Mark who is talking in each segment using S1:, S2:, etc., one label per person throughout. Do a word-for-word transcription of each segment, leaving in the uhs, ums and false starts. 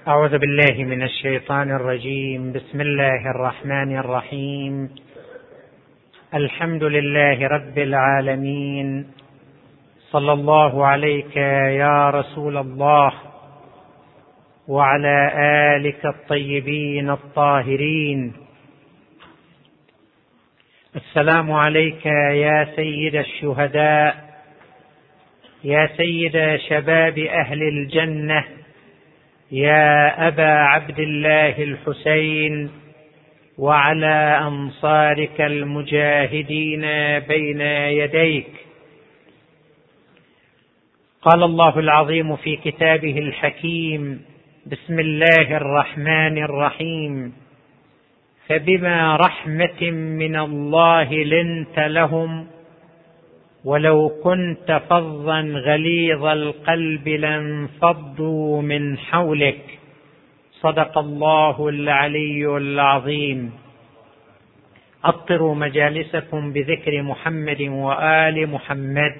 S1: أعوذ بالله من الشيطان الرجيم. بسم الله الرحمن الرحيم. الحمد لله رب العالمين. صلى الله عليك يا رسول الله وعلى آلك الطيبين الطاهرين. السلام عليك يا سيد الشهداء، يا سيد شباب أهل الجنة، يا أبا عبد الله الحسين، وعلى أنصارك المجاهدين بين يديك. قال الله العظيم في كتابه الحكيم: بسم الله الرحمن الرحيم. فبما رحمة من الله لنت لهم ولو كنت فظا غليظ القلب لانفضوا من حولك. صدق الله العلي العظيم. عطروا مجالسكم بذكر محمد وآل محمد.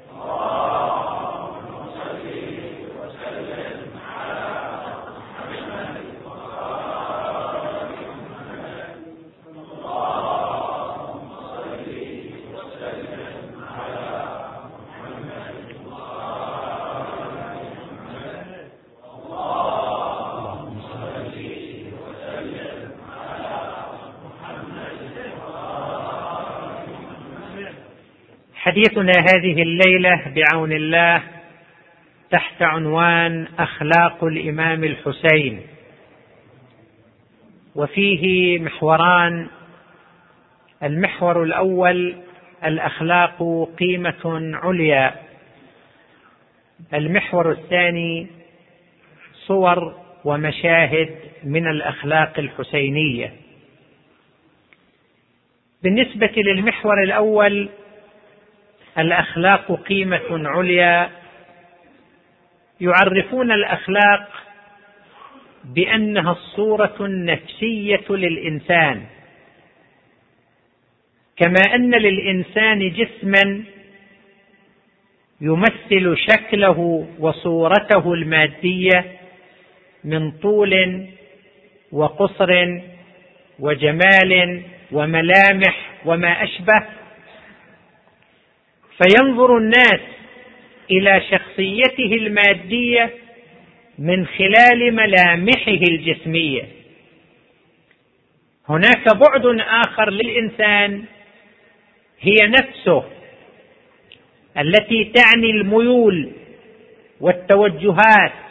S1: حديثنا هذه الليلة بعون الله تحت عنوان أخلاق الإمام الحسين، وفيه محوران. المحور الأول: الأخلاق قيمة عليا. المحور الثاني: صور ومشاهد من الأخلاق الحسينية. بالنسبة للمحور الأول، الأخلاق قيمة عليا، يعرفون الأخلاق بأنها الصورة النفسية للإنسان، كما أن للإنسان جسما يمثل شكله وصورته المادية من طول وقصر وجمال وملامح وما أشبه، فينظر الناس إلى شخصيته المادية من خلال ملامحه الجسمية. هناك بعد آخر للإنسان، هي نفسه التي تعني الميول والتوجهات.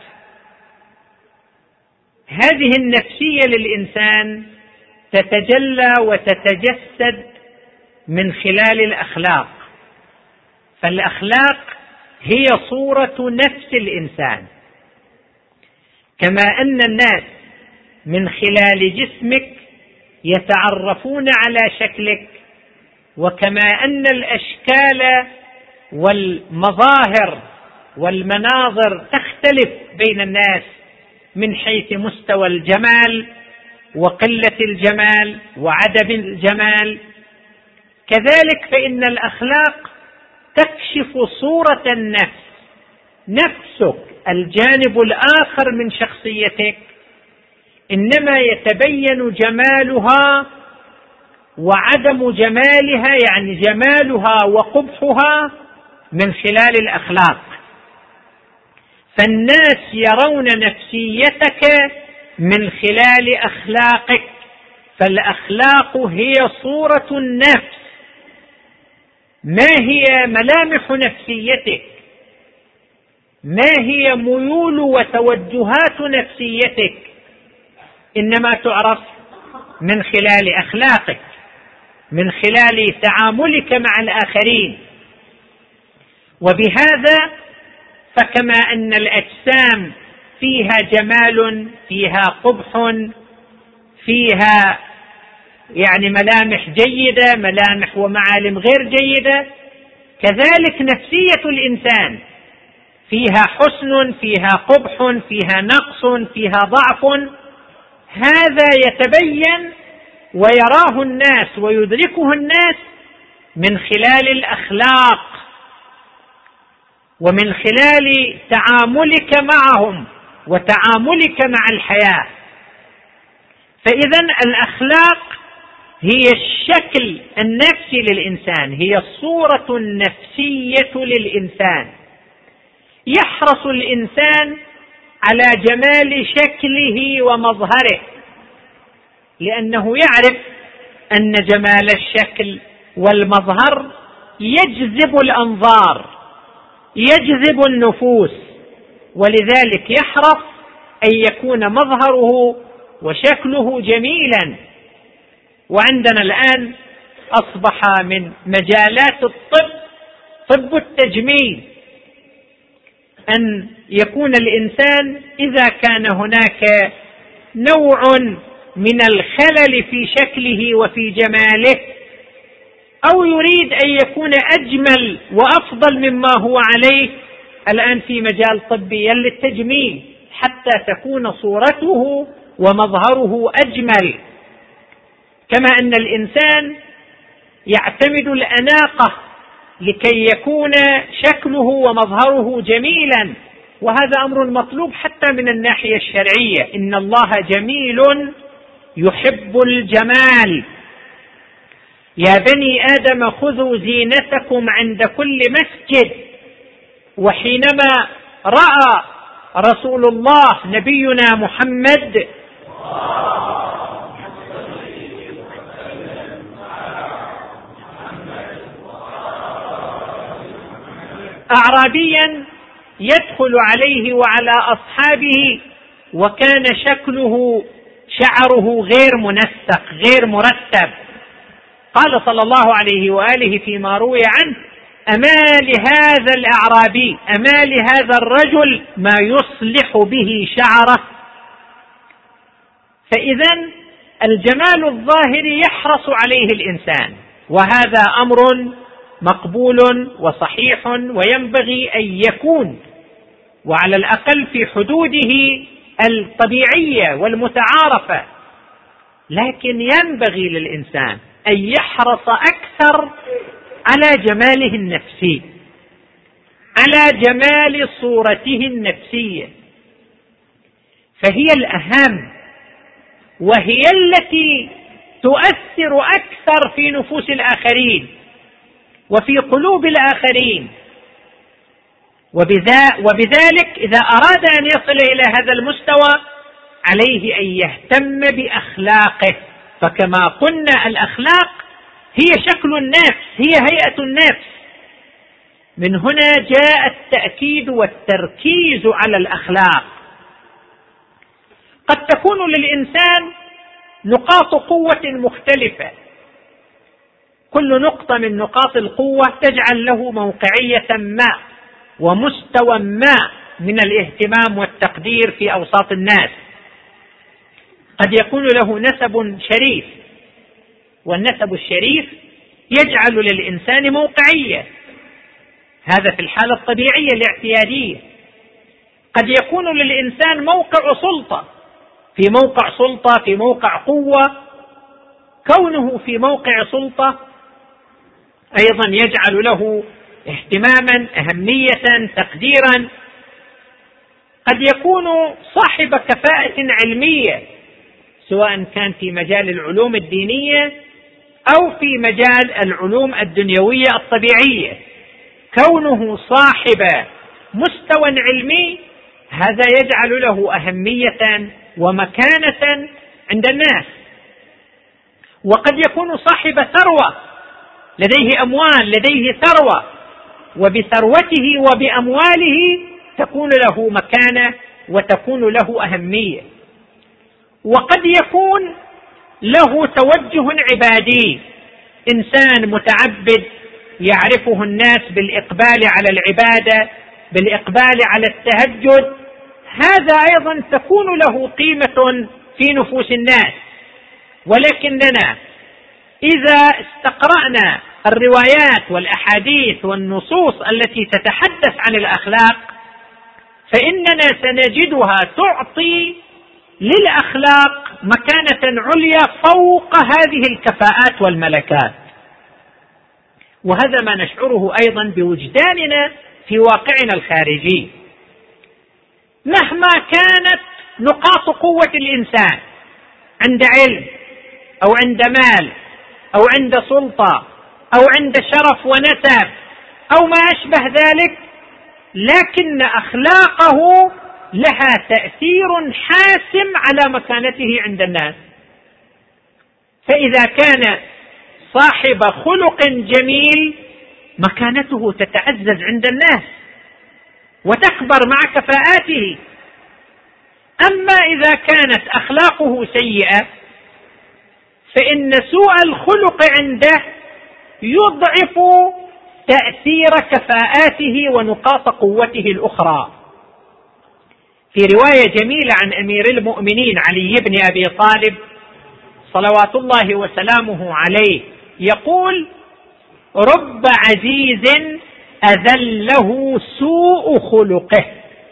S1: هذه النفسية للإنسان تتجلى وتتجسد من خلال الأخلاق. فالأخلاق هي صورة نفس الإنسان، كما أن الناس من خلال جسمك يتعرفون على شكلك، وكما أن الأشكال والمظاهر والمناظر تختلف بين الناس من حيث مستوى الجمال وقلة الجمال وعدم الجمال، كذلك فإن الأخلاق تكشف صورة النفس. نفسك الجانب الآخر من شخصيتك إنما يتبين جمالها وعدم جمالها، يعني جمالها وقبحها، من خلال الأخلاق. فالناس يرون نفسيتك من خلال أخلاقك. فالأخلاق هي صورة النفس. ما هي ملامح نفسيتك؟ ما هي ميول وتوجهات نفسيتك؟ إنما تعرف من خلال أخلاقك، من خلال تعاملك مع الآخرين. وبهذا فكما أن الأجسام فيها جمال، فيها قبح، فيها يعني ملامح جيدة، ملامح ومعالم غير جيدة، كذلك نفسية الإنسان فيها حسن، فيها قبح، فيها نقص، فيها ضعف. هذا يتبين ويراه الناس ويدركه الناس من خلال الأخلاق ومن خلال تعاملك معهم وتعاملك مع الحياة. فإذا الأخلاق هي الشكل النفسي للإنسان، هي الصورة النفسية للإنسان. يحرص الإنسان على جمال شكله ومظهره، لأنه يعرف أن جمال الشكل والمظهر يجذب الأنظار، يجذب النفوس، ولذلك يحرص أن يكون مظهره وشكله جميلا. وعندنا الآن أصبح من مجالات الطب طب التجميل، أن يكون الإنسان إذا كان هناك نوع من الخلل في شكله وفي جماله، أو يريد أن يكون أجمل وأفضل مما هو عليه، الآن في مجال طبي للتجميل حتى تكون صورته ومظهره أجمل. كما أن الإنسان يعتمد الأناقة لكي يكون شكله ومظهره جميلا، وهذا أمر مطلوب حتى من الناحية الشرعية. إن الله جميل يحب الجمال. يا بني آدم خذوا زينتكم عند كل مسجد. وحينما رأى رسول الله نبينا محمد أعرابيا يدخل عليه وعلى أصحابه وكان شكله شعره غير منسق غير مرتب، قال صلى الله عليه وآله فيما روي عنه: أما لهذا الأعرابي، أما لهذا الرجل ما يصلح به شعره. فإذا الجمال الظاهري يحرص عليه الإنسان، وهذا أمر مقبول وصحيح وينبغي أن يكون، وعلى الأقل في حدوده الطبيعية والمتعارفة. لكن ينبغي للإنسان أن يحرص أكثر على جماله النفسي، على جمال صورته النفسية، فهي الأهم، وهي التي تؤثر أكثر في نفوس الآخرين وفي قلوب الآخرين. وبذلك إذا أراد أن يصل إلى هذا المستوى عليه أن يهتم بأخلاقه. فكما قلنا الأخلاق هي شكل النفس، هي هيئة النفس. من هنا جاء التأكيد والتركيز على الأخلاق. قد تكون للإنسان نقاط قوة مختلفة، كل نقطة من نقاط القوة تجعل له موقعية ما ومستوى ما من الاهتمام والتقدير في أوساط الناس. قد يكون له نسب شريف، والنسب الشريف يجعل للإنسان موقعية، هذا في الحالة الطبيعية الاعتيادية. قد يكون للإنسان موقع سلطة، في موقع سلطة في موقع قوة، كونه في موقع سلطة أيضا يجعل له اهتماما، أهمية، تقديرا. قد يكون صاحب كفاءة علمية، سواء كان في مجال العلوم الدينية أو في مجال العلوم الدنيوية الطبيعية، كونه صاحب مستوى علمي هذا يجعل له أهمية ومكانة عند الناس. وقد يكون صاحب ثروة، لديه أموال، لديه ثروة، وبثروته وبأمواله تكون له مكانة وتكون له أهمية. وقد يكون له توجه عبادي، إنسان متعبد يعرفه الناس بالإقبال على العبادة، بالإقبال على التهجد، هذا أيضا تكون له قيمة في نفوس الناس. ولكننا إذا استقرأنا الروايات والأحاديث والنصوص التي تتحدث عن الأخلاق فإننا سنجدها تعطي للأخلاق مكانة عليا فوق هذه الكفاءات والملكات. وهذا ما نشعره أيضا بوجداننا في واقعنا الخارجي. مهما كانت نقاط قوة الإنسان، عند علم أو عند مال أو عند سلطة أو عند شرف ونسب أو ما أشبه ذلك، لكن أخلاقه لها تأثير حاسم على مكانته عند الناس. فإذا كان صاحب خلق جميل مكانته تتعزز عند الناس وتكبر مع كفاءاته. أما إذا كانت أخلاقه سيئة فإن سوء الخلق عنده يضعف تأثير كفاءاته ونقاط قوته الأخرى. في رواية جميلة عن أمير المؤمنين علي بن أبي طالب صلوات الله وسلامه عليه يقول: رب عزيز أذله سوء خلقه،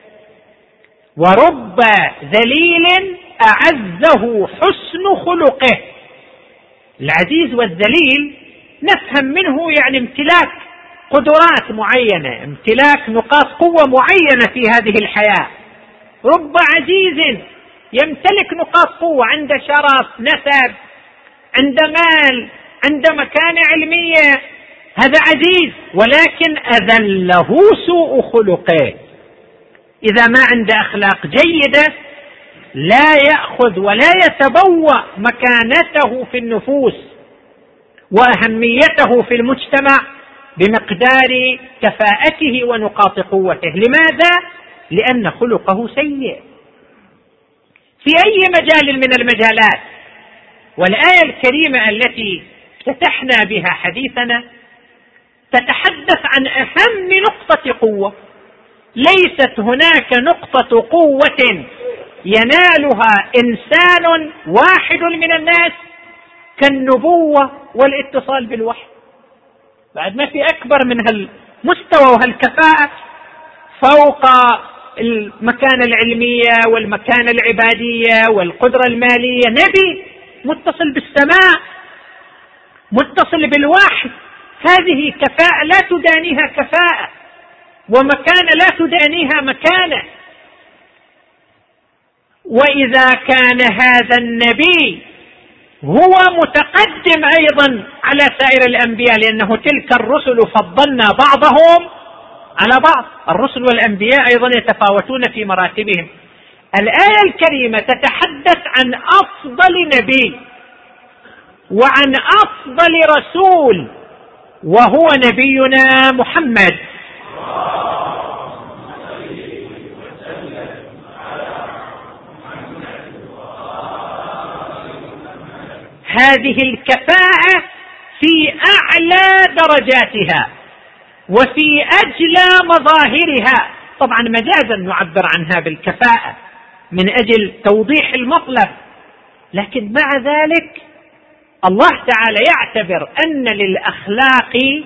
S1: ورب ذليل أعزه حسن خلقه. العزيز والذليل نفهم منه يعني امتلاك قدرات معينة، امتلاك نقاط قوة معينة في هذه الحياة. رب عزيز يمتلك نقاط قوة، عند شرف، نسب، عند مال، عند مكانة علمية، هذا عزيز، ولكن أذله سوء خلقه. إذا ما عنده أخلاق جيدة لا يأخذ ولا يتبوأ مكانته في النفوس وأهميته في المجتمع بمقدار كفاءته ونقاط قوته. لماذا؟ لأن خلقه سيء في أي مجال من المجالات. والآية الكريمة التي فتحنا بها حديثنا تتحدث عن أهم نقطة قوة. ليست هناك نقطة قوة ينالها إنسان واحد من الناس كالنبوة والاتصال بالوحي. بعد ما في أكبر من هالمستوى وهالكفاءة فوق المكانة العلمية والمكانة العبادية والقدرة المالية. نبي متصل بالسماء، متصل بالوحي، هذه كفاءة لا تدانيها كفاءة، ومكانة لا تدانيها مكانة. وإذا كان هذا النبي هو متقدم أيضا على سائر الأنبياء، لأنه تلك الرسل فضلنا بعضهم على بعض، الرسل والأنبياء أيضا يتفاوتون في مراتبهم. الآية الكريمة تتحدث عن أفضل نبي وعن أفضل رسول، وهو نبينا محمد. هذه الكفاءة في أعلى درجاتها وفي أجلى مظاهرها. طبعا مجازا نعبر عنها بالكفاءة من أجل توضيح المطلب، لكن مع ذلك الله تعالى يعتبر أن للأخلاق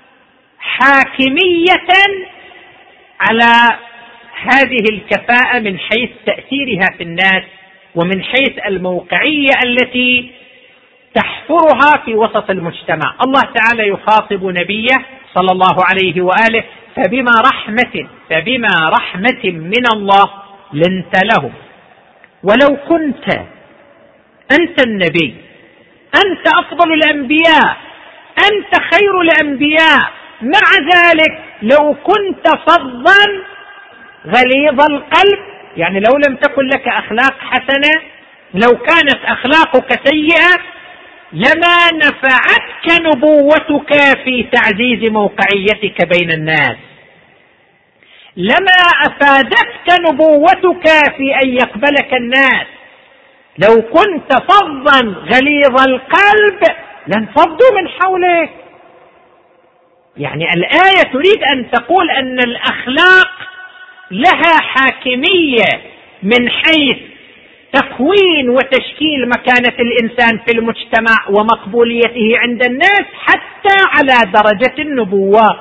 S1: حاكمية على هذه الكفاءة من حيث تأثيرها في الناس ومن حيث الموقعية التي تحفرها في وسط المجتمع. الله تعالى يخاطب نبيه صلى الله عليه وآله: فبما رحمة فبما رحمة من الله لنت لهم ولو كنت أنت النبي، أنت أفضل الأنبياء، أنت خير الأنبياء، مع ذلك لو كنت فظا غليظ القلب، يعني لو لم تكن لك أخلاق حسنة، لو كانت أخلاقك سيئة لما نفعتك نبوتك في تعزيز موقعيتك بين الناس، لما أفادتك نبوتك في أن يقبلك الناس. لو كنت فظا غليظ القلب لانفضوا من حولك. يعني الآية تريد أن تقول أن الأخلاق لها حاكمية من حيث تكوين وتشكيل مكانة الإنسان في المجتمع ومقبوليته عند الناس حتى على درجة النبوة.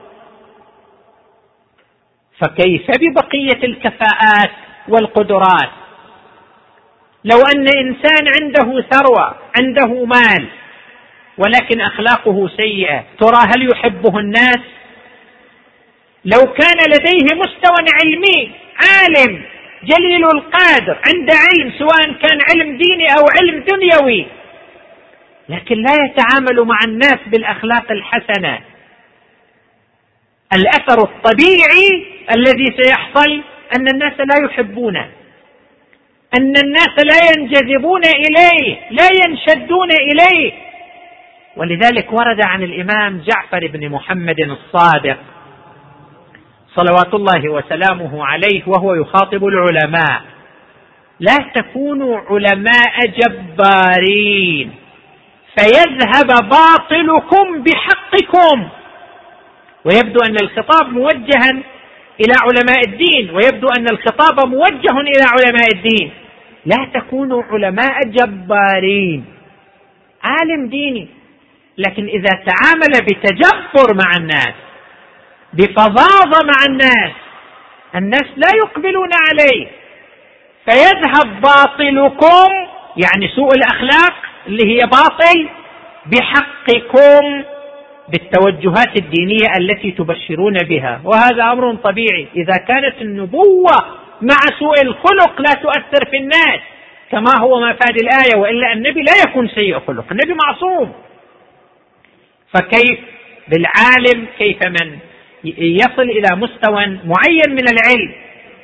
S1: فكيف ببقية الكفاءات والقدرات؟ لو أن إنسان عنده ثروة، عنده مال، ولكن أخلاقه سيئة، ترى هل يحبه الناس؟ لو كان لديه مستوى علمي، عالم، جليل القدر، عنده علم سواء كان علم ديني أو علم دنيوي، لكن لا يتعامل مع الناس بالأخلاق الحسنة. الأثر الطبيعي الذي سيحصل أن الناس لا يحبونه، أن الناس لا ينجذبون إليه، لا ينشدون إليه. ولذلك ورد عن الإمام جعفر بن محمد الصادق صلوات الله وسلامه عليه وهو يخاطب العلماء: لا تكونوا علماء جبارين فيذهب باطلكم بحقكم. ويبدو أن الخطاب موجها إلى علماء الدين، ويبدو أن الخطاب موجه إلى علماء الدين. لا تكونوا علماء جبارين، عالم ديني لكن إذا تعامل بتجبر مع الناس، بفظاظة مع الناس، الناس لا يقبلون عليه، فيذهب باطلكم يعني سوء الأخلاق اللي هي باطل بحقكم، بالتوجهات الدينية التي تبشرون بها. وهذا أمر طبيعي، إذا كانت النبوة مع سوء الخلق لا تؤثر في الناس كما هو مفاد الآية، وإلا النبي لا يكون سيء خلق، النبي معصوم. فكيف بالعالم؟ كيف من يصل إلى مستوى معين من العلم؟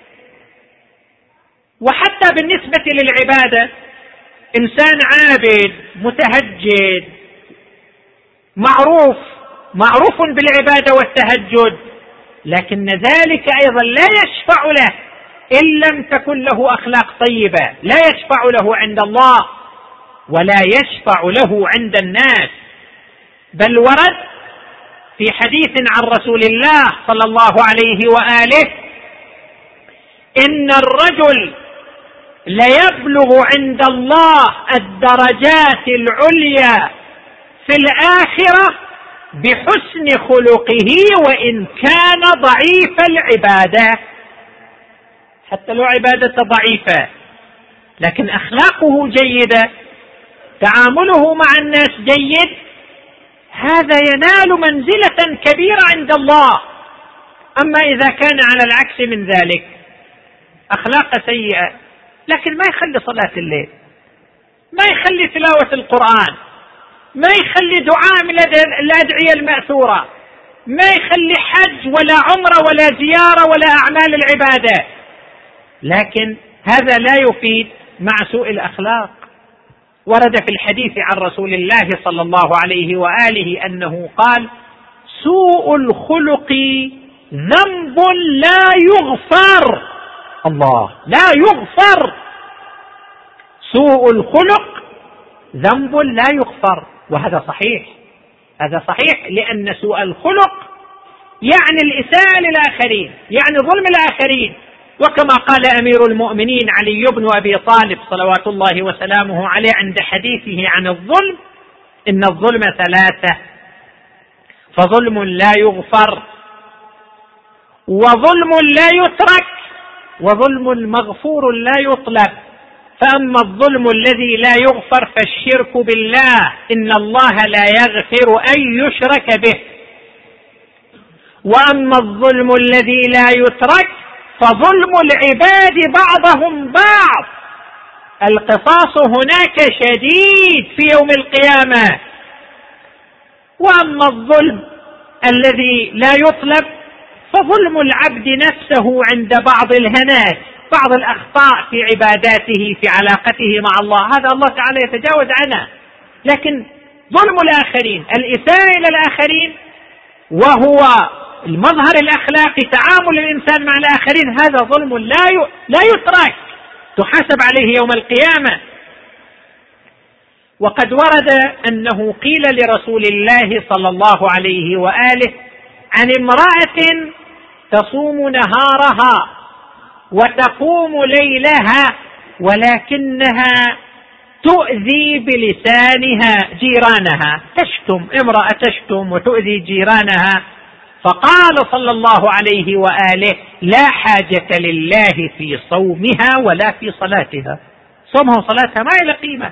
S1: وحتى بالنسبة للعبادة، إنسان عابد متهجد معروف معروف بالعبادة والتهجد، لكن ذلك أيضا لا يشفع له إن لم تكن له أخلاق طيبة، لا يشفع له عند الله ولا يشفع له عند الناس. بل ورد في حديث عن رسول الله صلى الله عليه وآله: إن الرجل ليبلغ عند الله الدرجات العليا في الآخرة بحسن خلقه وإن كان ضعيف العبادة. حتى لو عبادة ضعيفة لكن أخلاقه جيدة، تعامله مع الناس جيد، هذا ينال منزلة كبيرة عند الله. أما إذا كان على العكس من ذلك، أخلاق سيئة لكن ما يخلي صلاة الليل، ما يخلي تلاوة القرآن، ما يخلي دعاء من الأدعية المأثورة، ما يخلي حج ولا عمرة ولا زيارة ولا أعمال العبادة، لكن هذا لا يفيد مع سوء الأخلاق. ورد في الحديث عن رسول الله صلى الله عليه وآله أنه قال: سوء الخلق ذنب لا يغفر. الله، لا يغفر. سوء الخلق ذنب لا يغفر. وهذا صحيح، هذا صحيح، لأن سوء الخلق يعني الإساءة للآخرين، يعني ظلم الآخرين. وكما قال أمير المؤمنين علي بن أبي طالب صلوات الله وسلامه عليه عند حديثه عن الظلم: إن الظلم ثلاثة، فظلم لا يغفر، وظلم لا يترك، وظلم مغفور لا يطلب. فأما الظلم الذي لا يغفر فالشرك بالله، إن الله لا يغفر أن يشرك به. وأما الظلم الذي لا يترك فظلم العباد بعضهم بعض، القصاص هناك شديد في يوم القيامة. وأما الظلم الذي لا يطلب فظلم العبد نفسه عند بعض الهنات، بعض الأخطاء في عباداته، في علاقته مع الله، هذا الله تعالى يتجاوز عنه. لكن ظلم الآخرين، الإساءة إلى الآخرين، وهو المظهر الأخلاقي، تعامل الإنسان مع الآخرين، هذا ظلم لا لا يترك، تحاسب عليه يوم القيامة. وقد ورد أنه قيل لرسول الله صلى الله عليه وآله عن امرأة تصوم نهارها وتقوم ليلها ولكنها تؤذي بلسانها جيرانها، تشتم، امرأة تشتم وتؤذي جيرانها. فقال صلى الله عليه وآله: لا حاجة لله في صومها ولا في صلاتها. صومها وصلاتها ما إلى قيمة.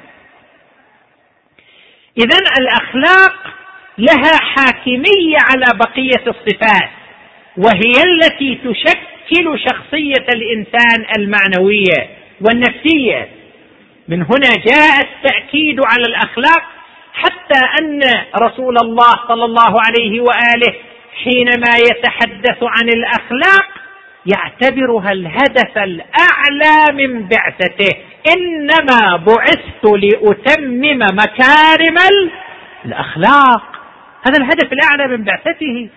S1: إذن الأخلاق لها حاكمية على بقية الصفات، وهي التي تشكل تشكل شخصية الإنسان المعنوية والنفسية. من هنا جاء التأكيد على الأخلاق، حتى أن رسول الله صلى الله عليه وآله حينما يتحدث عن الأخلاق يعتبرها الهدف الأعلى من بعثته. إنما بعثت لأتمم مكارم الأخلاق، هذا الهدف الأعلى من بعثته.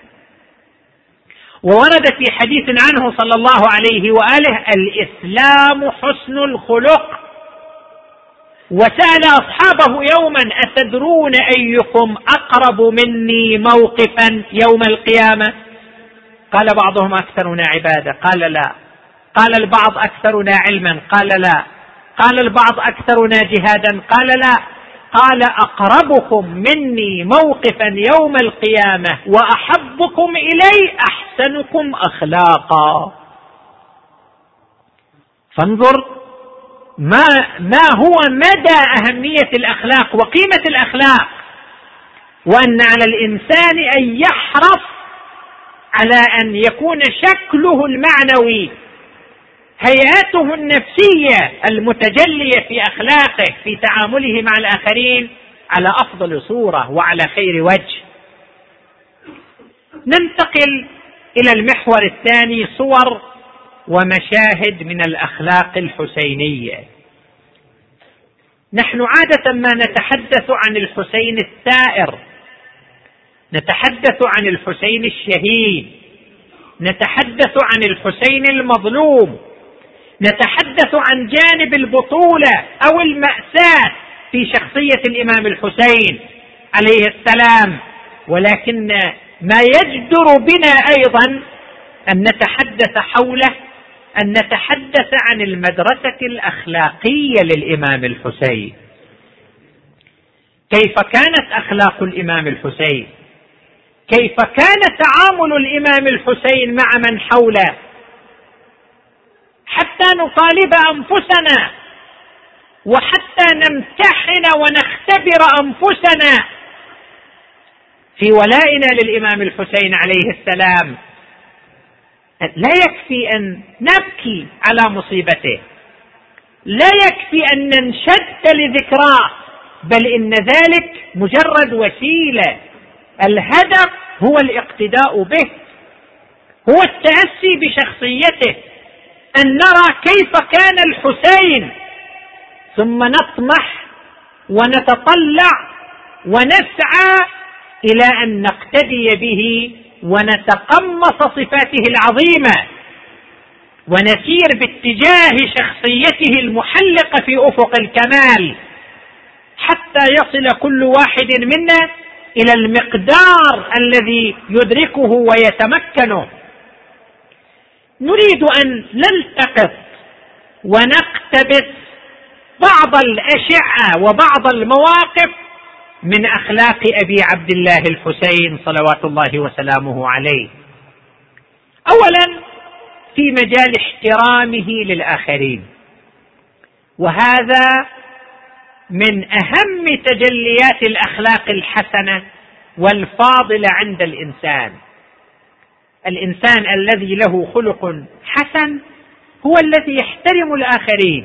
S1: وورد في حديث عنه صلى الله عليه وآله: الإسلام حسن الخلق. وسأل أصحابه يوما: أتدرون أيكم أقرب مني موقفا يوم القيامة؟ قال بعضهم: أكثرنا عبادة. قال: لا. قال البعض: أكثرنا علما. قال: لا. قال البعض: أكثرنا جهادا. قال: لا. قال: أقربكم مني موقفا يوم القيامة وأحبكم إلي أحسنكم أخلاقا. فانظر ما, ما هو مدى أهمية الأخلاق وقيمة الأخلاق، وأن على الإنسان أن يحرص على أن يكون شكله المعنوي، هيئته النفسية المتجلية في أخلاقه في تعامله مع الآخرين على أفضل صورة وعلى خير وجه. ننتقل إلى المحور الثاني: صور ومشاهد من الأخلاق الحسينية. نحن عادة ما نتحدث عن الحسين الثائر، نتحدث عن الحسين الشهيد، نتحدث عن الحسين المظلوم، نتحدث عن جانب البطولة أو المأساة في شخصية الإمام الحسين عليه السلام. ولكن ما يجدر بنا أيضا أن نتحدث حوله، أن نتحدث عن المدرسة الأخلاقية للإمام الحسين. كيف كانت أخلاق الإمام الحسين؟ كيف كان تعامل الإمام الحسين مع من حوله؟ حتى نطالب أنفسنا وحتى نمتحن ونختبر أنفسنا في ولائنا للإمام الحسين عليه السلام. لا يكفي أن نبكي على مصيبته، لا يكفي أن ننشد لذكراه، بل إن ذلك مجرد وسيلة. الهدف هو الاقتداء به، هو التأسي بشخصيته، أن نرى كيف كان الحسين، ثم نطمح ونتطلع ونسعى إلى أن نقتدي به ونتقمص صفاته العظيمة ونسير باتجاه شخصيته المحلقة في أفق الكمال، حتى يصل كل واحد منا إلى المقدار الذي يدركه ويتمكنه. نريد أن نلتقط ونقتبس بعض الأشعة وبعض المواقف من أخلاق أبي عبد الله الحسين صلوات الله وسلامه عليه. أولا في مجال احترامه للآخرين، وهذا من أهم تجليات الأخلاق الحسنة والفاضلة عند الإنسان. الإنسان الذي له خلق حسن هو الذي يحترم الآخرين،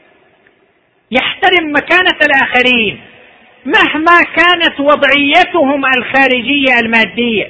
S1: يحترم مكانة الآخرين مهما كانت وضعيتهم الخارجية المادية.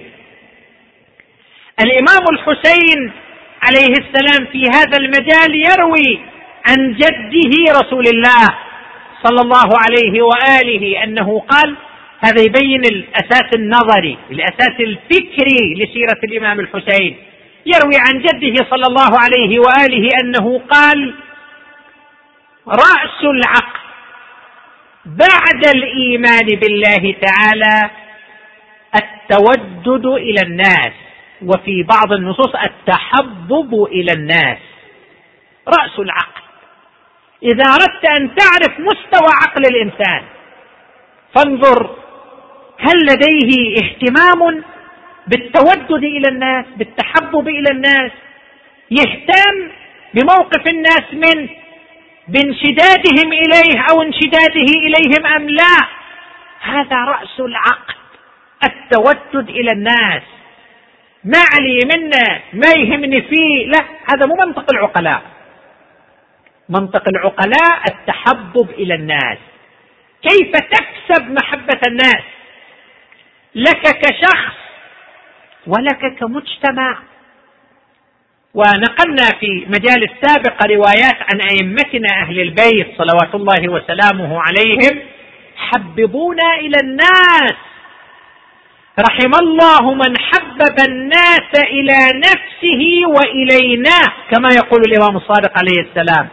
S1: الإمام الحسين عليه السلام في هذا المجال يروي عن جده رسول الله صلى الله عليه وآله أنه قال، هذا يبين الأساس النظري الأساس الفكري لسيرة الإمام الحسين. يروي عن جده صلى الله عليه وآله أنه قال: رأس العقل بعد الإيمان بالله تعالى التودد إلى الناس، وفي بعض النصوص التحبب إلى الناس. رأس العقل، إذا أردت أن تعرف مستوى عقل الإنسان فانظر هل لديه اهتمام بالتودد إلى الناس، بالتحبب إلى الناس، يهتم بموقف الناس منه، بانشدادهم إليه أو انشداده إليهم أم لا. هذا رأس العقل، التودد إلى الناس. ما علي منه، ما يهمني فيه. لا، هذا مو منطق العقلاء. منطق العقلاء التحبب إلى الناس. كيف تكسب محبة الناس لك كشخص ولك كمجتمع. ونقلنا في مجال سابق روايات عن أئمتنا أهل البيت صلوات الله وسلامه عليهم، حببونا إلى الناس. رحم الله من حبب الناس إلى نفسه وإلينا، كما يقول الإمام الصادق عليه السلام.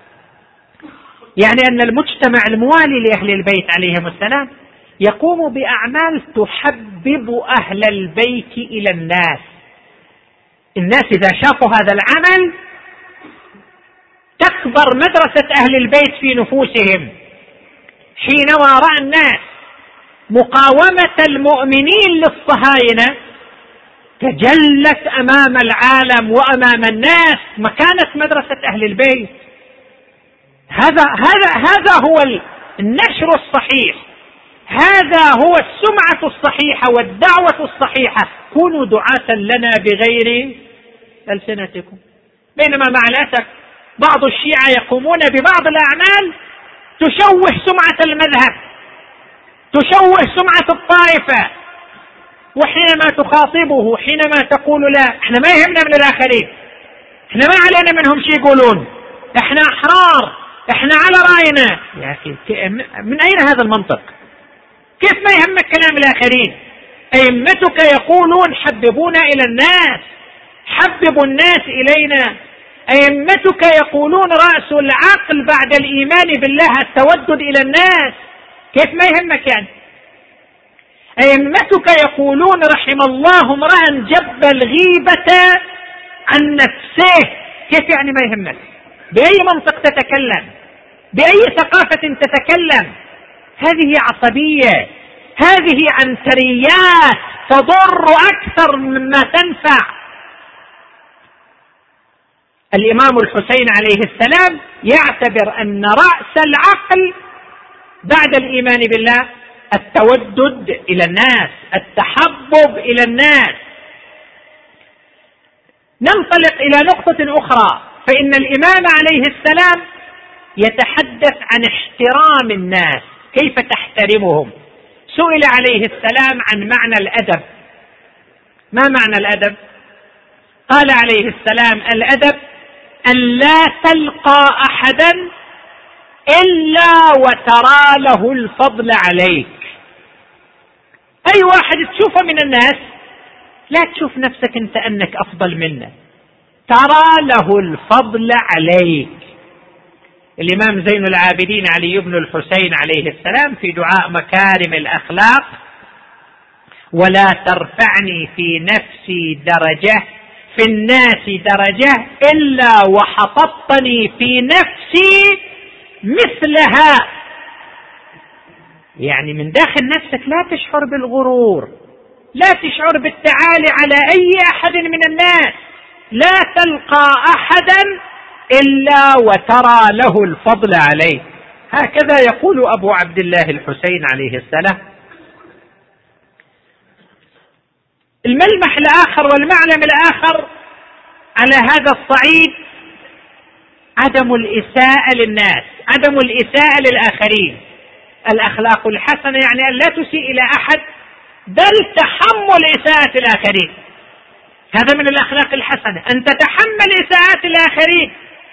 S1: يعني أن المجتمع الموالي لأهل البيت عليهم السلام يقوم بأعمال تحبب أهل البيت إلى الناس. الناس إذا شافوا هذا العمل تكبر مدرسة أهل البيت في نفوسهم. حينما رأى الناس مقاومة المؤمنين للصهاينة تجلت أمام العالم وأمام الناس مكانة مدرسة أهل البيت. هذا هذا هذا هو النشر الصحيح، هذا هو السمعة الصحيحة والدعوة الصحيحة. كونوا دعاة لنا بغير ألسنتكم. بينما مع الأسف بعض الشيعة يقومون ببعض الأعمال تشوه سمعة المذهب، تشوه سمعة الطائفة. وحينما تخاطبه، حينما تقول لا احنا ما يهمنا من الآخرين، احنا ما علينا منهم شيء يقولون، احنا أحرار، احنا على رأينا. يا أخي من أين هذا المنطق؟ كيف ما يهمك كلام الآخرين؟ أئمتك يقولون حببونا إلى الناس، حببوا الناس إلينا. أئمتك يقولون رأس العقل بعد الإيمان بالله التودد إلى الناس. كيف ما يهمك يعني؟ أئمتك يقولون رحم الله امرأ جب الغيبة عن نفسه. كيف يعني ما يهمك؟ بأي منطق تتكلم؟ بأي ثقافة تتكلم؟ هذه عصبية، هذه عنتريات تضر أكثر مما تنفع. الإمام الحسين عليه السلام يعتبر أن رأس العقل بعد الإيمان بالله التودد إلى الناس، التحبب إلى الناس. ننطلق إلى نقطة أخرى، فإن الإمام عليه السلام يتحدث عن احترام الناس، كيف تحترمهم. سئل عليه السلام عن معنى الأدب. ما معنى الأدب؟ قال عليه السلام الأدب أن لا تلقى أحدا إلا وترى له الفضل عليك. أي واحد تشوفه من الناس لا تشوف نفسك أنت أنك أفضل منه، ترى له الفضل عليك. الإمام زين العابدين علي بن الحسين عليه السلام في دعاء مكارم الأخلاق: ولا ترفعني في نفسي درجة في الناس درجة إلا وحططني في نفسي مثلها. يعني من داخل نفسك لا تشعر بالغرور، لا تشعر بالتعالي على أي أحد من الناس، لا تلقى أحدا إلا وترى له الفضل عليه. هكذا يقول أبو عبد الله الحسين عليه السلام. الملمح الآخر والمعلم الآخر على هذا الصعيد عدم الإساءة للناس، عدم الإساءة للآخرين. الأخلاق الحسنة يعني أن لا تسيء إلى أحد، بل تحمل إساءة الآخرين. هذا من الأخلاق الحسنة، أن تتحمل إساءة الآخرين.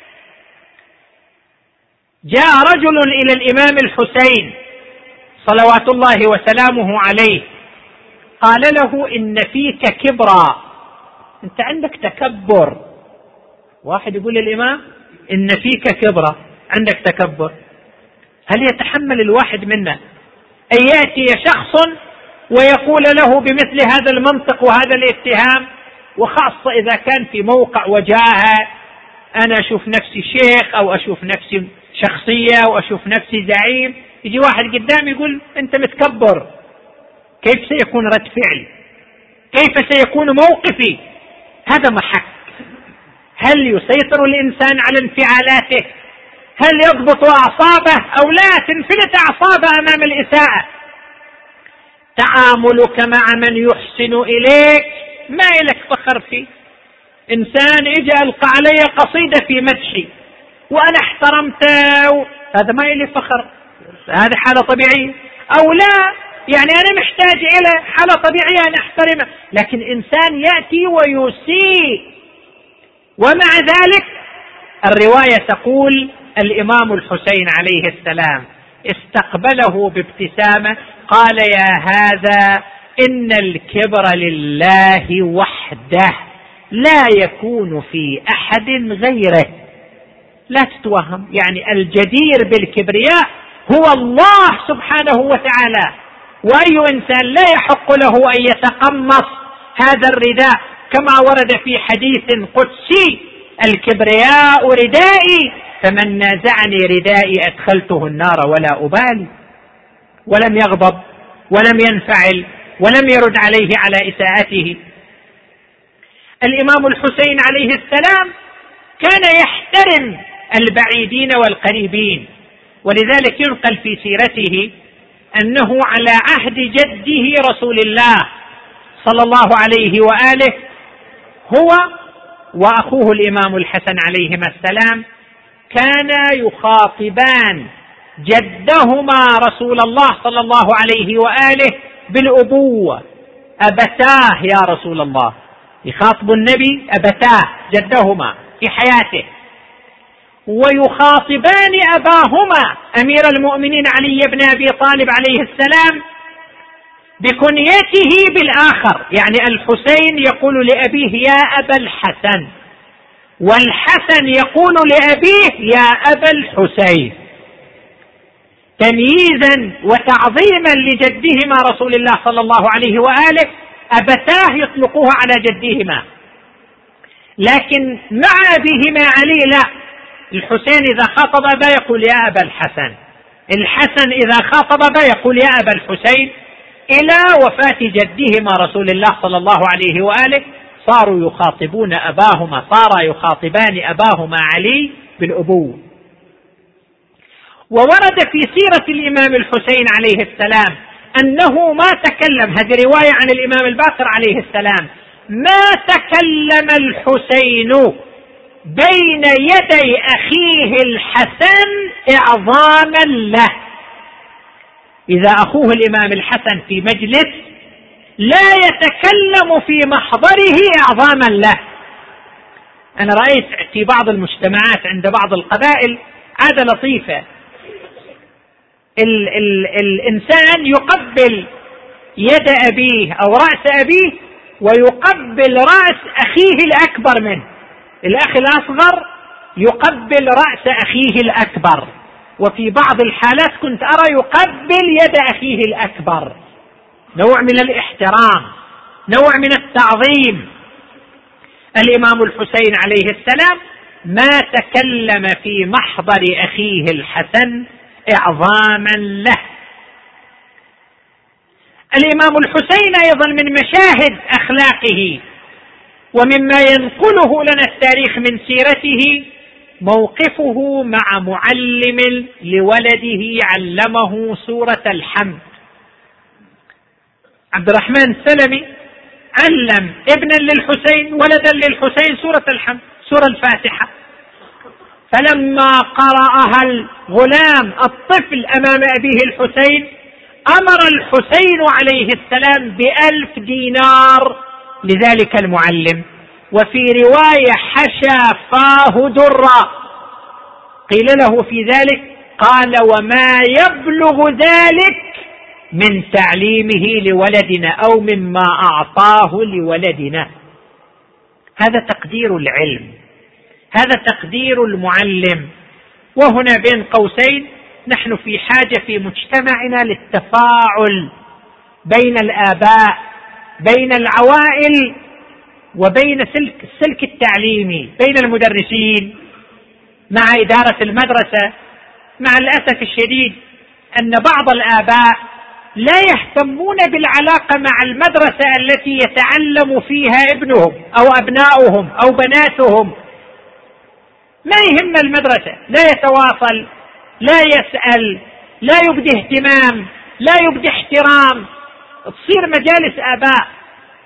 S1: جاء رجل إلى الإمام الحسين صلوات الله وسلامه عليه، قال له: إن فيك كبرا، أنت عندك تكبر. واحد يقول للإمام: إن فيك كبرا، عندك تكبر. هل يتحمل الواحد منا أن يأتي شخص ويقول له بمثل هذا المنطق وهذا الاتهام؟ وخاصة إذا كان في موقع وجاهة، أنا أشوف نفسي شيخ أو أشوف نفسي شخصية أو أشوف نفسي زعيم، يجي واحد قدامي يقول أنت متكبر. كيف سيكون رد فعل؟ كيف سيكون موقفي؟ هذا محك. هل يسيطر الإنسان على انفعالاته؟ هل يضبط أعصابه أو لا تنفلت أعصابه أمام الإساءة؟ تعاملك مع من يحسن إليك ما إلك فخر فيه. إنسان إجا ألقى علي قصيدة في مدحي وأنا احترمته، هذا ما إلي فخر، هذه حالة طبيعية. أو لا، يعني أنا محتاج إلى حالة طبيعية أن أحترمه، لكن إنسان يأتي ويسيء. ومع ذلك الرواية تقول الإمام الحسين عليه السلام استقبله بابتسامة، قال: يا هذا إن الكبر لله وحده لا يكون في أحد غيره. لا تتوهم، يعني الجدير بالكبرياء هو الله سبحانه وتعالى، وأي إنسان لا يحق له أن يتقمص هذا الرداء، كما ورد في حديث قدسي: الكبرياء ردائي فمن نازعني ردائي أدخلته النار ولا أبالي. ولم يغضب ولم ينفعل ولم يرد عليه على إساءته. الإمام الحسين عليه السلام كان يحترم البعيدين والقريبين، ولذلك ينقل في سيرته أنه على عهد جده رسول الله صلى الله عليه وآله هو وأخوه الإمام الحسن عليهما السلام كانا يخاطبان جدهما رسول الله صلى الله عليه وآله بالأبوة: أبتاه يا رسول الله. يخاطب النبي أبتاه جدهما في حياته، ويخاطبان أباهما أمير المؤمنين علي بن أبي طالب عليه السلام بكنيته بالآخر، يعني الحسين يقول لأبيه: يا أبا الحسن، والحسن يقول لأبيه: يا أبا الحسين، تمييزا وتعظيما لجدهما رسول الله صلى الله عليه وآله. أبتاه يطلقوها على جدهما، لكن مع أبيهما علي لا، الحسين إذا خاطب أبا يقول: يا أبا الحسن، الحسن إذا خاطب أبا يقول: يا أبا الحسين، إلى وفاة جدهما رسول الله صلى الله عليه وآله صاروا يخاطبون أباهما، صار يخاطبان أباهما علي بالأبوة. وورد في سيرة الإمام الحسين عليه السلام أنه ما تكلم، هذه رواية عن الإمام الباقر عليه السلام، ما تكلم الحسين بين يدي أخيه الحسن إعظاما له. إذا أخوه الإمام الحسن في مجلس لا يتكلم في محضره إعظاما له. أنا رأيت في بعض المجتمعات عند بعض القبائل عادة لطيفة: ال ال الإنسان يقبل يد أبيه أو رأس أبيه ويقبل رأس أخيه الأكبر منه، الأخ الأصغر يقبل رأس أخيه الأكبر، وفي بعض الحالات كنت أرى يقبل يد أخيه الأكبر، نوع من الاحترام، نوع من التعظيم. الإمام الحسين عليه السلام ما تكلم في محضر أخيه الحسن إعظاما له. الإمام الحسين أيضا من مشاهد أخلاقه ومما ينقله لنا التاريخ من سيرته موقفه مع معلم لولده علمه سورة الحمد. عبد الرحمن السلمي علم ابنا للحسين ولدا للحسين سورة الحمد، سورة الفاتحة، فلما قرأها الغلام الطفل أمام أبيه الحسين أمر الحسين عليه السلام بألف دينار لذلك المعلم، وفي رواية حشى فاه درا، قيل له في ذلك قال: وما يبلغ ذلك من تعليمه لولدنا أو مما أعطاه لولدنا. هذا تقدير العلم، هذا تقدير المعلم. وهنا بين قوسين نحن في حاجة في مجتمعنا للتفاعل بين الآباء، بين العوائل، وبين سلك السلك التعليمي، بين المدرسين مع إدارة المدرسة. مع الأسف الشديد أن بعض الآباء لا يهتمون بالعلاقة مع المدرسة التي يتعلم فيها ابنهم أو أبناؤهم أو بناتهم، ما يهم المدرسة، لا يتواصل، لا يسأل، لا يبدي اهتمام، لا يبدي احترام، تصير مجالس آباء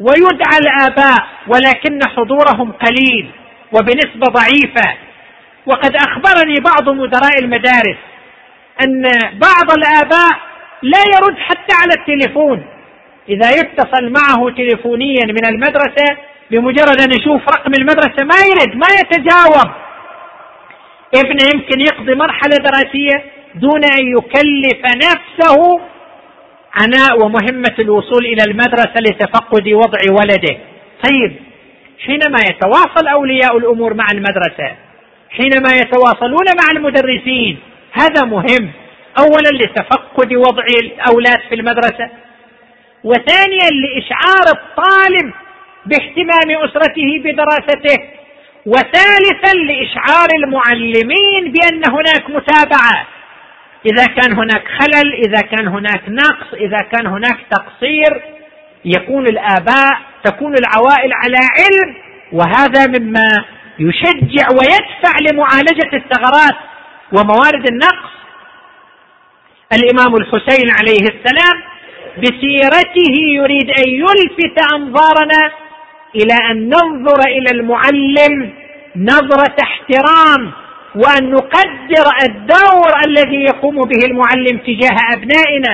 S1: ويدعى الآباء ولكن حضورهم قليل وبنسبة ضعيفة. وقد أخبرني بعض مدراء المدارس أن بعض الآباء لا يرد حتى على التليفون، إذا يتصل معه تليفونيا من المدرسة بمجرد أن يشوف رقم المدرسة ما يرد، ما يتجاوب. ابنه يمكن يقضي مرحلة دراسية دون أن يكلف نفسه عناء ومهمة الوصول إلى المدرسة لتفقد وضع ولده. طيب، حينما يتواصل أولياء الأمور مع المدرسة، حينما يتواصلون مع المدرسين، هذا مهم، أولا لتفقد وضع الأولاد في المدرسة، وثانيا لإشعار الطالب باهتمام أسرته بدراسته، وثالثا لإشعار المعلمين بأن هناك متابعة. إذا كان هناك خلل، إذا كان هناك نقص، إذا كان هناك تقصير، يكون الآباء تكون العوائل على علم، وهذا مما يشجع ويدفع لمعالجة الثغرات وموارد النقص. الإمام الحسين عليه السلام بسيرته يريد أن يلفت أنظارنا إلى أن ننظر إلى المعلم نظرة احترام، وأن نقدر الدور الذي يقوم به المعلم تجاه أبنائنا.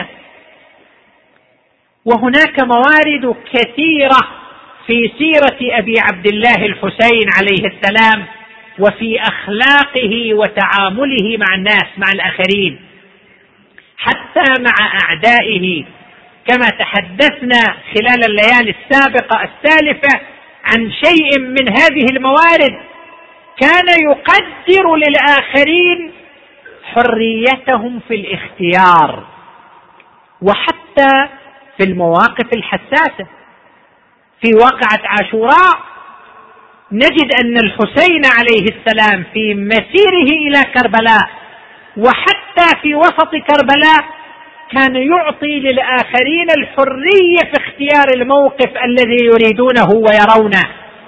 S1: وهناك موارد كثيرة في سيرة أبي عبد الله الحسين عليه السلام وفي أخلاقه وتعامله مع الناس، مع الآخرين، حتى مع أعدائه، كما تحدثنا خلال الليالي السابقة السالفة عن شيء من هذه الموارد. كان يقدر للآخرين حريتهم في الاختيار، وحتى في المواقف الحساسة. في واقعة عاشوراء نجد أن الحسين عليه السلام في مسيره إلى كربلاء وحتى في وسط كربلاء كان يعطي للآخرين الحرية في اختيار الموقف الذي يريدونه ويرونه.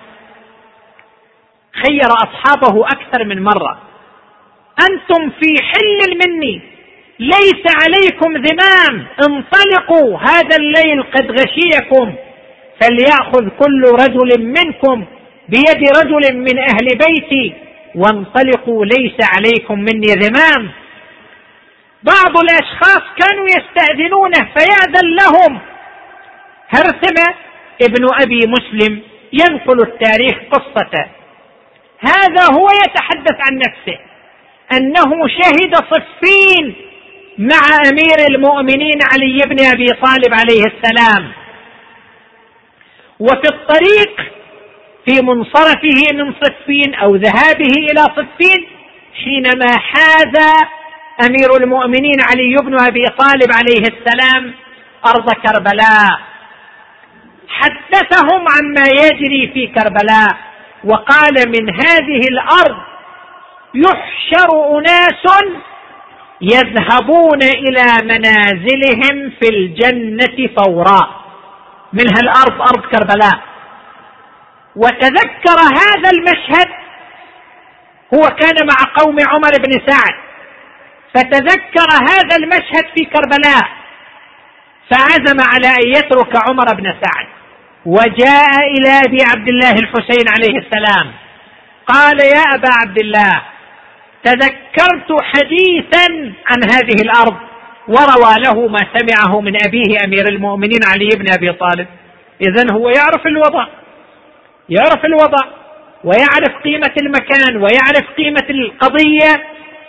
S1: خير أصحابه أكثر من مرة: أنتم في حل مني، ليس عليكم ذمام، انطلقوا، هذا الليل قد غشيكم، فليأخذ كل رجل منكم بيد رجل من أهل بيتي وانطلقوا، ليس عليكم مني ذمام. بعض الأشخاص كانوا يستأذنونه فيأذن لهم. هرثمة ابن أبي مسلم ينقل التاريخ قصته، هذا هو يتحدث عن نفسه أنه شهد صفين مع أمير المؤمنين علي بن أبي طالب عليه السلام، وفي الطريق في منصرفه من صفين أو ذهابه إلى صفين حينما حاز أمير المؤمنين علي بن أبي طالب عليه السلام أرض كربلاء حدثهم عما يجري في كربلاء، وقال: من هذه الأرض يحشر أناس يذهبون إلى منازلهم في الجنة فورا. من هالأرض أرض كربلاء. وتذكر هذا المشهد، هو كان مع قوم عمر بن سعد، فتذكر هذا المشهد في كربلاء فعزم على أن يترك عمر بن سعد، وجاء إلى أبي عبد الله الحسين عليه السلام قال: يا أبا عبد الله، تذكرت حديثا عن هذه الأرض، وروى له ما سمعه من أبيه أمير المؤمنين علي بن أبي طالب. إذن هو يعرف الوضع، يعرف الوضع ويعرف قيمة المكان ويعرف قيمة القضية.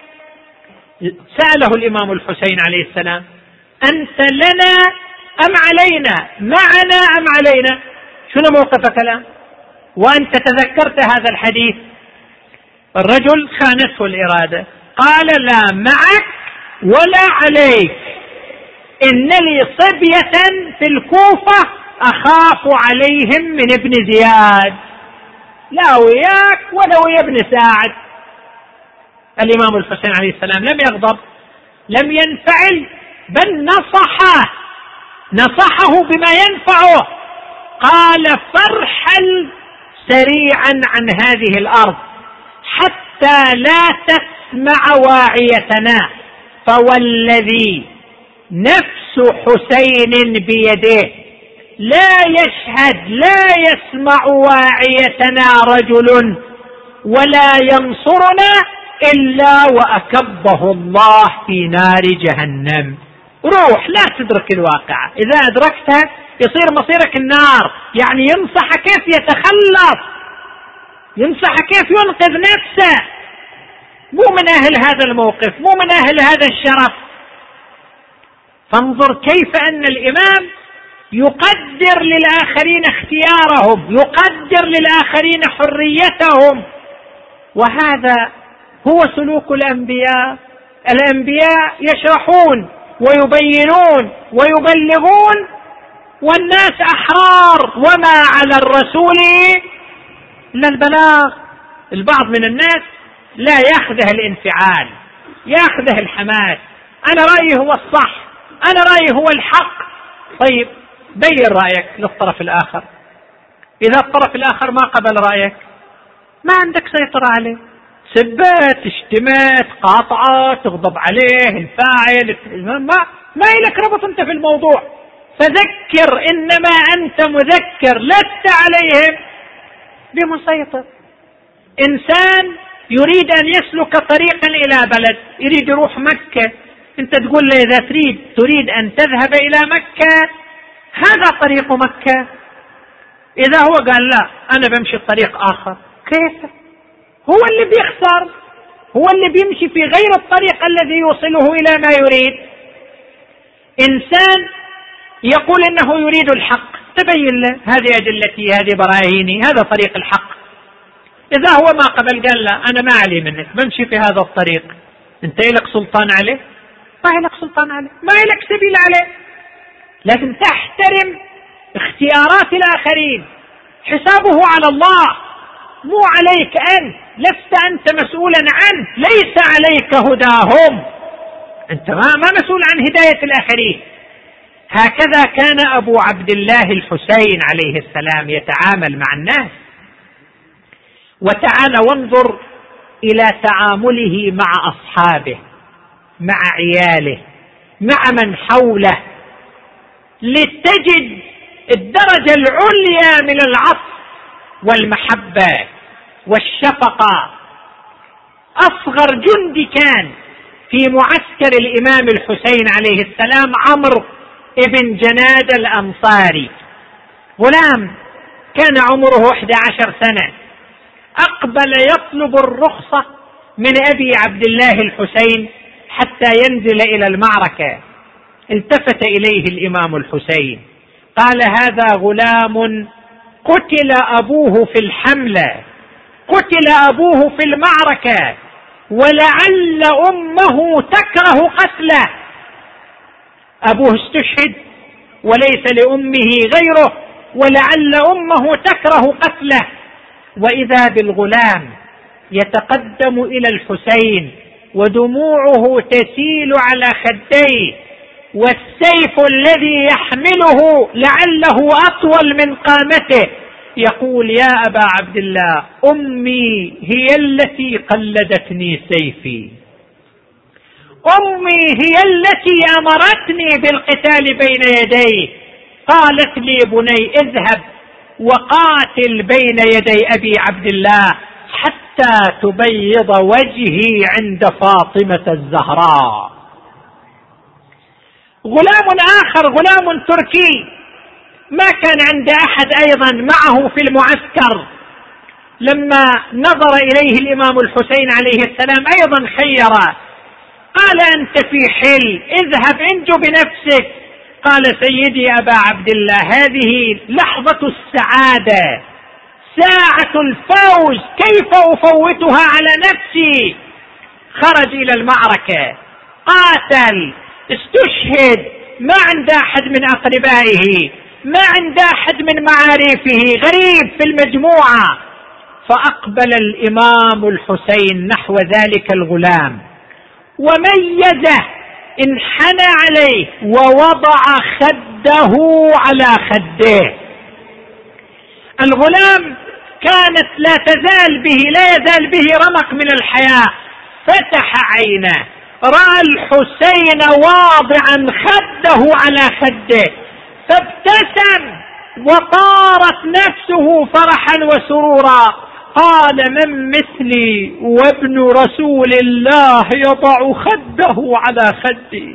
S1: سأله الإمام الحسين عليه السلام: أنت لنا أم علينا؟ معنا أم علينا؟ شنو موقفك الآن وأنت تذكرت هذا الحديث؟ الرجل خانته الإرادة، قال: لا معك ولا عليك، إن لي صبية في الكوفة أخاف عليهم من ابن زياد، لا وياك ولا ويا ابن ساعد. الإمام الحسين عليه السلام لم يغضب، لم ينفعل، بل نصحه نصحه بما ينفعه. قال: فارحل سريعا عن هذه الأرض حتى لا تسمع واعيتنا، فوالذي نفس حسين بيده لا يشهد لا يسمع واعيتنا رجل ولا ينصرنا إلا وأكبه الله في نار جهنم. روح لا تدرك الواقع، إذا أدركتها يصير مصيرك النار. يعني ينصح كيف يتخلص، ينصح كيف ينقذ نفسه. مو من أهل هذا الموقف، مو من أهل هذا الشرف. فانظر كيف أن الإمام يقدر للآخرين اختيارهم، يقدر للآخرين حريتهم. وهذا هو سلوك الأنبياء. الأنبياء يشرحون ويبينون ويبلغون، والناس أحرار، وما على الرسول إلا البلاغ. البعض من الناس لا يأخذه الانفعال، يأخذه الحماس. أنا رأيي هو الصح، أنا رأيي هو الحق. طيب بين رأيك للطرف الآخر. إذا الطرف الآخر ما قبل رأيك ما عندك سيطرة عليه، سبت، اشتمت، قاطعة، تغضب عليه، الفاعل، ما ما لك ربط أنت في الموضوع. فذكر، إنما أنت مذكر، لست عليهم بمسيطر. إنسان يريد أن يسلك طريقا إلى بلد، يريد يروح مكة، أنت تقول له إذا تريد تريد أن تذهب إلى مكة هذا طريق مكة. إذا هو قال لا أنا بمشي طريق آخر، كيف؟ هو اللي بيخسر، هو اللي بيمشي في غير الطريق الذي يوصله إلى ما يريد. إنسان يقول إنه يريد الحق، تبين له هذه أدلتي، هذه براهيني، هذا طريق الحق. إذا هو ما قبل قال لا أنا ما علي منك، بمشي في هذا الطريق، أنت لك سلطان عليه؟ ما لك سلطان عليه، ما لك سبيل عليه. لازم تحترم اختيارات الآخرين، حسابه على الله مو عليك أنت، لست أنت مسؤولا عنه، ليس عليك هداهم، أنت ما مسؤول عن هداية الآخرين. هكذا كان أبو عبد الله الحسين عليه السلام يتعامل مع الناس. وتعالى وانظر إلى تعامله مع أصحابه، مع عياله، مع من حوله، لتجد الدرجة العليا من العطف والمحبة والشفقة. أصغر جندي كان في معسكر الإمام الحسين عليه السلام عمرو ابن جناد الأنصاري، غلام كان عمره إحدى عشر سنة، أقبل يطلب الرخصة من أبي عبد الله الحسين حتى ينزل إلى المعركة. التفت إليه الإمام الحسين قال هذا غلام قتل أبوه في الحملة، قتل أبوه في المعركة، ولعل أمه تكره قتله. أبوه استشهد وليس لأمه غيره، ولعل أمه تكره قتله. وإذا بالغلام يتقدم إلى الحسين ودموعه تسيل على خديه، والسيف الذي يحمله لعله أطول من قامته، يقول يا أبا عبد الله أمي هي التي قلدتني سيفي، أمي هي التي أمرتني بالقتال بين يديه، قالت لي بني اذهب وقاتل بين يدي أبي عبد الله حتى تبيض وجهي عند فاطمة الزهراء. غلام آخر، غلام تركي، ما كان عند أحد أيضا معه في المعسكر، لما نظر إليه الإمام الحسين عليه السلام أيضا خيره، قال أنت في حل، اذهب انجو بنفسك. قال سيدي أبا عبد الله هذه لحظة السعادة، ساعة الفوز، كيف أفوتها على نفسي؟ خرج إلى المعركة، قاتل، استشهد، ما عند أحد من أقربائه، ما عند أحد من معارفه، غريب في المجموعة. فأقبل الإمام الحسين نحو ذلك الغلام وميزه، انحنى عليه ووضع خده على خده. الغلام كانت لا تزال به لا يزال به رمق من الحياة، فتح عينه رأى الحسين واضعا خده على خده، فابتسم وطارت نفسه فرحا وسرورا. قال: من مثلي وابن رسول الله يضع خده على خدي.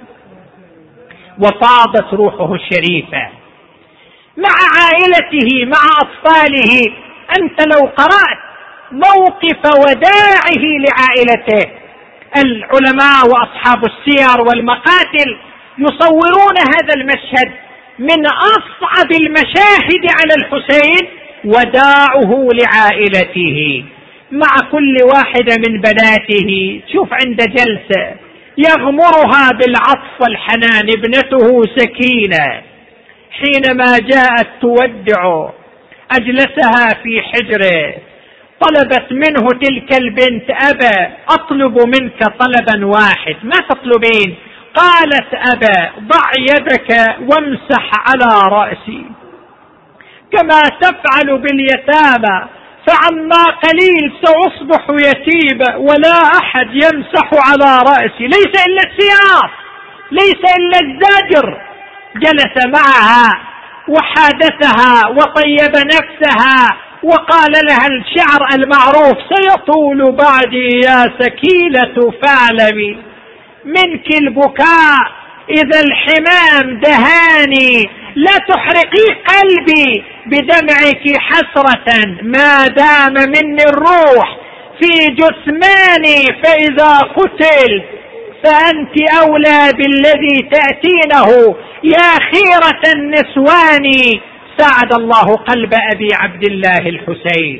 S1: وفاضت روحه الشريفة مع عائلته مع أطفاله. أنت لو قرأت موقف وداعه لعائلته، العلماء وأصحاب السير والمقاتل يصورون هذا المشهد من أصعب المشاهد على الحسين، وداعه لعائلته مع كل واحدة من بناته. شوف عند جلسة يغمرها بالعطف والحنان ابنته سكينة، حينما جاءت تودع أجلسها في حجره، طلبت منه تلك البنت: أبا أطلب منك طلبا واحد. ما تطلبين؟ قالت: أبا ضع يدك وامسح على رأسي كما تفعل باليتامى، فعما قليل سأصبح يتيما ولا أحد يمسح على رأسي. ليس إلا السياف، ليس إلا الزجر. جلس معها وحادثها وطيب نفسها وقال لها الشعر المعروف: سيطول بعدي يا سكينة فاعلمي منك البكاء إذا الحمام دهاني، لا تحرقي قلبي بدمعك حسرة، ما دام مني الروح في جثماني، فإذا قتل فأنت أولى بالذي تأتينه يا خيرة النسوان. ساعد الله قلب أبي عبد الله الحسين،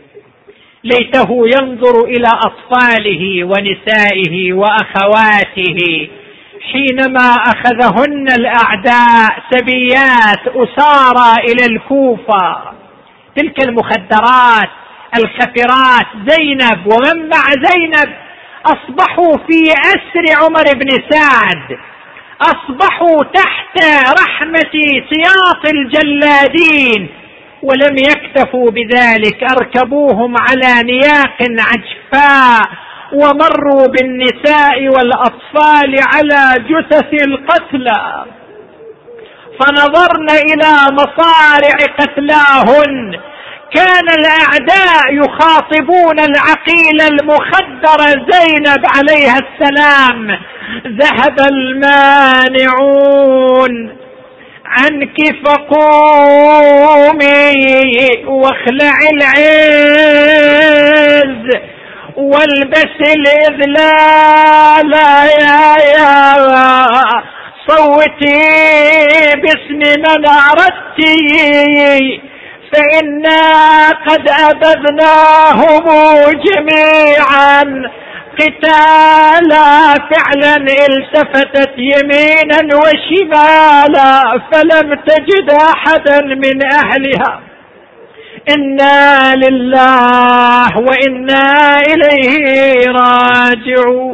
S1: ليته ينظر إلى أطفاله ونسائه وأخواته حينما أخذهن الأعداء سبيات أسارى إلى الكوفة. تلك المخدرات الخفرات زينب ومن مع زينب أصبحوا في أسر عمر بن سعد، أصبحوا تحت رحمة سياط الجلادين. ولم يكتفوا بذلك، أركبوهم على نياق عجفاء ومروا بالنساء والأطفال على جثث القتلى، فنظرن إلى مصارع قتلاهن. كان الأعداء يخاطبون العقيل المخدر زينب عليها السلام: ذهب المانعون عنك فقومي واخلع العز والبس الإذلال يا يا صوتي باسم من أردتي، فإنا قد أبذناهم جميعا قتالا. فعلا التفتت يمينا وشمالا فلم تجد أحدا من أهلها. إنا لله وإنا إليه راجعون.